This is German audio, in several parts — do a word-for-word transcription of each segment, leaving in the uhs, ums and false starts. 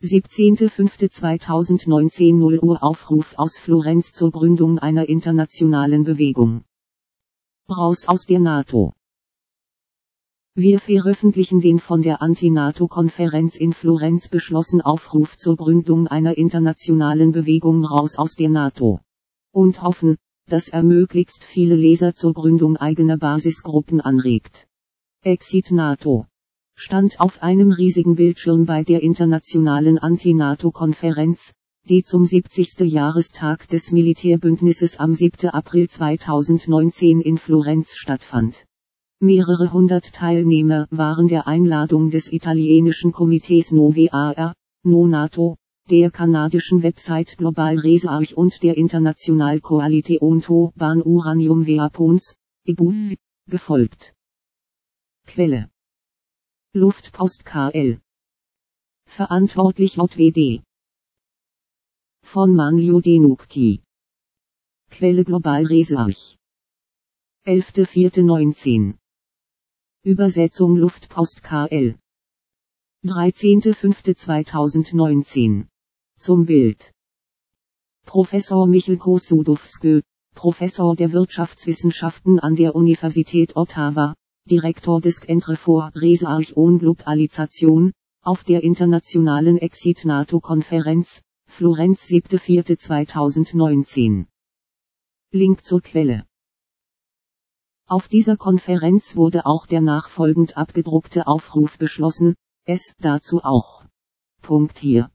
siebzehnter fünfter zweitausendneunzehn null Uhr Aufruf aus Florenz zur Gründung einer internationalen Bewegung. Raus aus der NATO. Wir veröffentlichen den von der Anti-NATO-Konferenz in Florenz beschlossenen Aufruf zur Gründung einer internationalen Bewegung raus aus der NATO. Und hoffen, dass er möglichst viele Leser zur Gründung eigener Basisgruppen anregt. Exit NATO. Stand auf einem riesigen Bildschirm bei der internationalen Anti-NATO-Konferenz, die zum siebzigsten Jahrestag des Militärbündnisses am siebten April zweitausendneunzehn in Florenz stattfand. Mehrere hundert Teilnehmer waren der Einladung des italienischen Komitees NoVAR, No NATO, der kanadischen Website Global Research und der International Coalition to Ban Uranium Weapons, E B U W, gefolgt. Quelle: Luftpost K L. Verantwortlich J W D. Von Manlio Denukki. Quelle Global Research. elfter vierter neunzehn. Übersetzung Luftpost K L. dreizehnter fünfter zweitausendneunzehn. Zum Bild. Professor Michel Kosudowski, Professor der Wirtschaftswissenschaften an der Universität Ottawa, Direktor des Centre for Research und Globalisation, auf der internationalen Exit-NATO-Konferenz, Florenz siebter vierter zweitausendneunzehn. Link zur Quelle. Auf dieser Konferenz wurde auch der nachfolgend abgedruckte Aufruf beschlossen, es dazu auch. Punkt hier.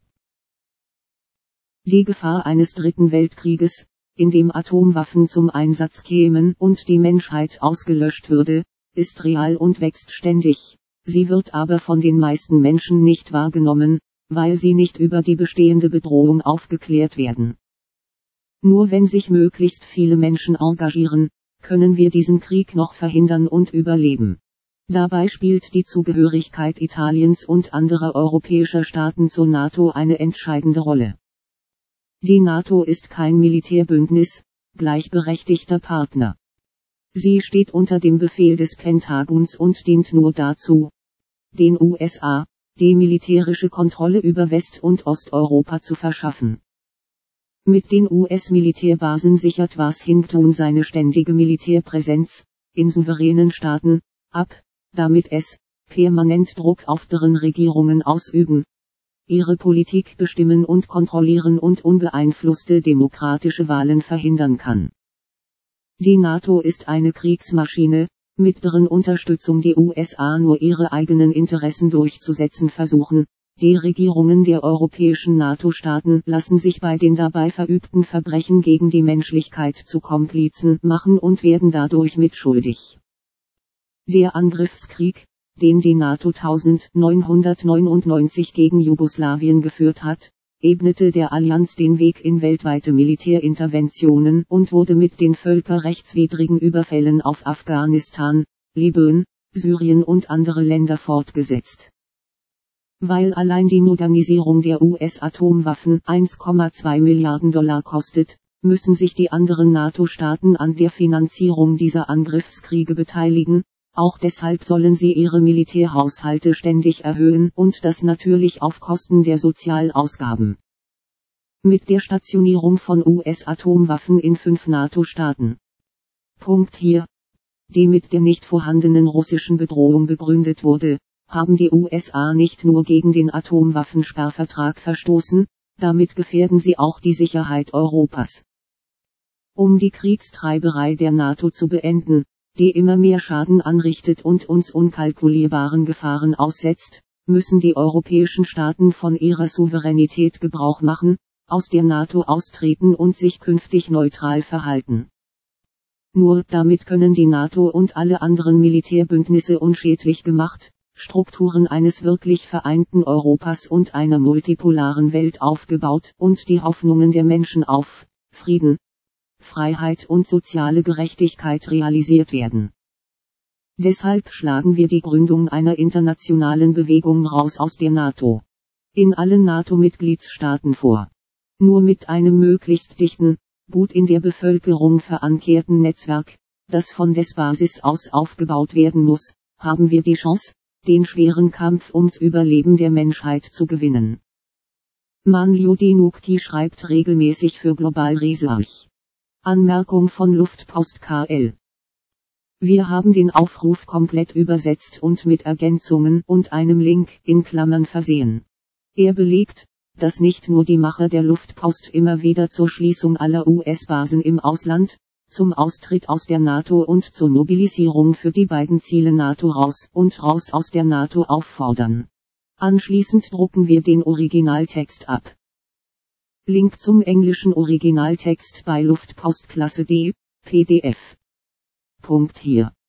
Die Gefahr eines dritten Weltkrieges, in dem Atomwaffen zum Einsatz kämen und die Menschheit ausgelöscht würde, ist real und wächst ständig. Sie wird aber von den meisten Menschen nicht wahrgenommen, weil sie nicht über die bestehende Bedrohung aufgeklärt werden. Nur wenn sich möglichst viele Menschen engagieren, können wir diesen Krieg noch verhindern und überleben. Dabei spielt die Zugehörigkeit Italiens und anderer europäischer Staaten zur NATO eine entscheidende Rolle. Die NATO ist kein Militärbündnis, gleichberechtigter Partner. Sie steht unter dem Befehl des Pentagons und dient nur dazu, den U S A, die militärische Kontrolle über West- und Osteuropa zu verschaffen. Mit den U S-Militärbasen sichert Washington seine ständige Militärpräsenz, in souveränen Staaten, ab, damit es, permanent Druck auf deren Regierungen ausüben, ihre Politik bestimmen und kontrollieren und unbeeinflusste demokratische Wahlen verhindern kann. Die NATO ist eine Kriegsmaschine, mit deren Unterstützung die U S A nur ihre eigenen Interessen durchzusetzen versuchen. Die Regierungen der europäischen NATO-Staaten lassen sich bei den dabei verübten Verbrechen gegen die Menschlichkeit zu Komplizen machen und werden dadurch mitschuldig. Der Angriffskrieg, den die NATO neunzehnhundertneunundneunzig gegen Jugoslawien geführt hat, ebnete der Allianz den Weg in weltweite Militärinterventionen und wurde mit den völkerrechtswidrigen Überfällen auf Afghanistan, Libyen, Syrien und andere Länder fortgesetzt. Weil allein die Modernisierung der U S-Atomwaffen eins Komma zwei Milliarden Dollar kostet, müssen sich die anderen NATO-Staaten an der Finanzierung dieser Angriffskriege beteiligen, auch deshalb sollen sie ihre Militärhaushalte ständig erhöhen und das natürlich auf Kosten der Sozialausgaben. Mit der Stationierung von U S-Atomwaffen in fünf NATO-Staaten. Punkt hier. Die mit der nicht vorhandenen russischen Bedrohung begründet wurde, haben die U S A nicht nur gegen den Atomwaffensperrvertrag verstoßen, damit gefährden sie auch die Sicherheit Europas. Um die Kriegstreiberei der NATO zu beenden, die immer mehr Schaden anrichtet und uns unkalkulierbaren Gefahren aussetzt, müssen die europäischen Staaten von ihrer Souveränität Gebrauch machen, aus der NATO austreten und sich künftig neutral verhalten. Nur damit können die NATO und alle anderen Militärbündnisse unschädlich gemacht, Strukturen eines wirklich vereinten Europas und einer multipolaren Welt aufgebaut und die Hoffnungen der Menschen auf Frieden, Freiheit und soziale Gerechtigkeit realisiert werden. Deshalb schlagen wir die Gründung einer internationalen Bewegung raus aus der NATO. In allen NATO-Mitgliedstaaten vor. Nur mit einem möglichst dichten, gut in der Bevölkerung verankerten Netzwerk, das von der Basis aus aufgebaut werden muss, haben wir die Chance, den schweren Kampf ums Überleben der Menschheit zu gewinnen. Manlio Dinukti schreibt regelmäßig für Global Research. Anmerkung von Luftpost K L. Wir haben den Aufruf komplett übersetzt und mit Ergänzungen und einem Link in Klammern versehen. Er belegt, dass nicht nur die Macher der Luftpost immer wieder zur Schließung aller U S-Basen im Ausland, zum Austritt aus der NATO und zur Mobilisierung für die beiden Ziele NATO raus und raus aus der NATO auffordern. Anschließend drucken wir den Originaltext ab. Link zum englischen Originaltext bei Luftpost Klasse D, P D F. Punkt hier.